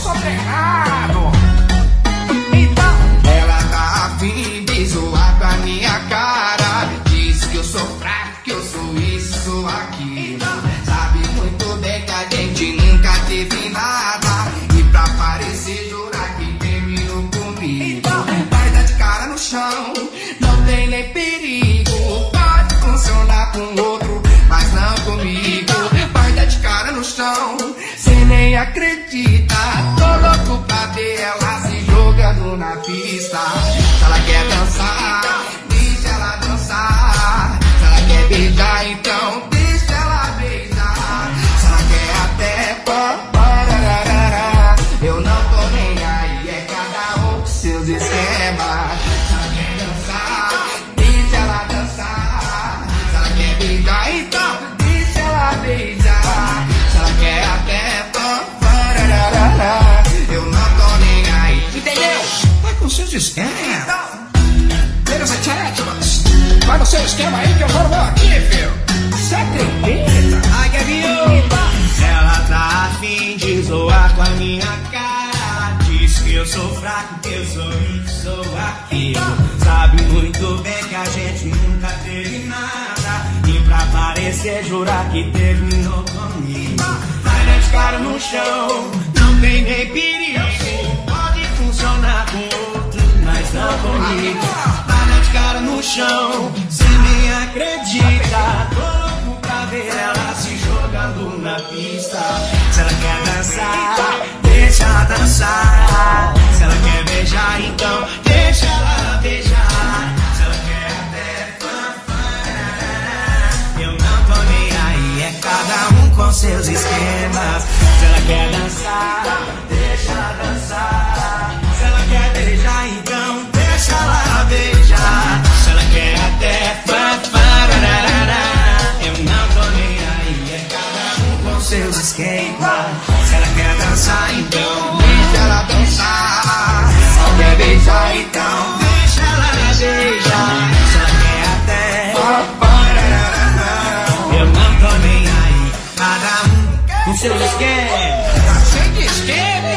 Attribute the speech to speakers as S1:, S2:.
S1: sou treinado. Então, ela tá afim de zoar com a minha cara. Diz que eu sou fraco, que eu sou isso, aquilo. Sabe muito bem que a gente nunca teve nada. E pra parecer jurar que terminou comigo, vai dar de cara no chão, não tem nem perigo. Pode funcionar com outro, mas não comigo. Vai dar de cara no chão, cê nem acredita. Tô louco pra ver ela se jogando na pista. Se ela quer dançar, deixa ela dançar. Se ela quer beijar, então deixa ela beijar. Se ela quer até parararara, eu não tô nem aí, é cada um com seus esquemas. Se ela quer dançar, deixa ela dançar. Se ela quer beijar, então deixa ela beijar. Se ela quer até parararara, eu não tô nem aí. Entendeu? Vai com seus esquemas. Beleza, Tcharétimas? Vai no seu esquema aí que eu vou no meu aqui, filho. Você acredita? Ai, que viúva.
S2: Ela tá afim de zoar com a minha cara. Diz que eu sou fraco, que eu sou isso, sou aquilo. Sabe muito bem que a gente nunca teve nada. E pra parecer jurar que terminou comigo, vai dar de cara no chão, não tem nem perigo. Pode funcionar com outro, mas não comigo. Vai dar de cara no chão, cê nem acredita. Tô louco pra ver ela se jogando na pista. Se ela quer dançar, deixa ela dançar. Se ela quer beijar, então deixa ela beijar. Se ela quer até fanfará, eu não tô nem aí, é cada um com seus esquemas. Se ela quer dançar, deixa ela dançar. Se ela quer beijar, então deixa ela beijar. Se ela quer até fanfará, eu não tô nem aí, é cada um com seus esquemas. Se ela quer dançar, então
S1: Deixa ela dançar. Se ela quer beijar, então
S2: deixa ela beijar. Se ela quer até
S1: parararara,
S2: eu não tô nem aí, cada um com seus esquemas.
S1: tá cheio de esquema.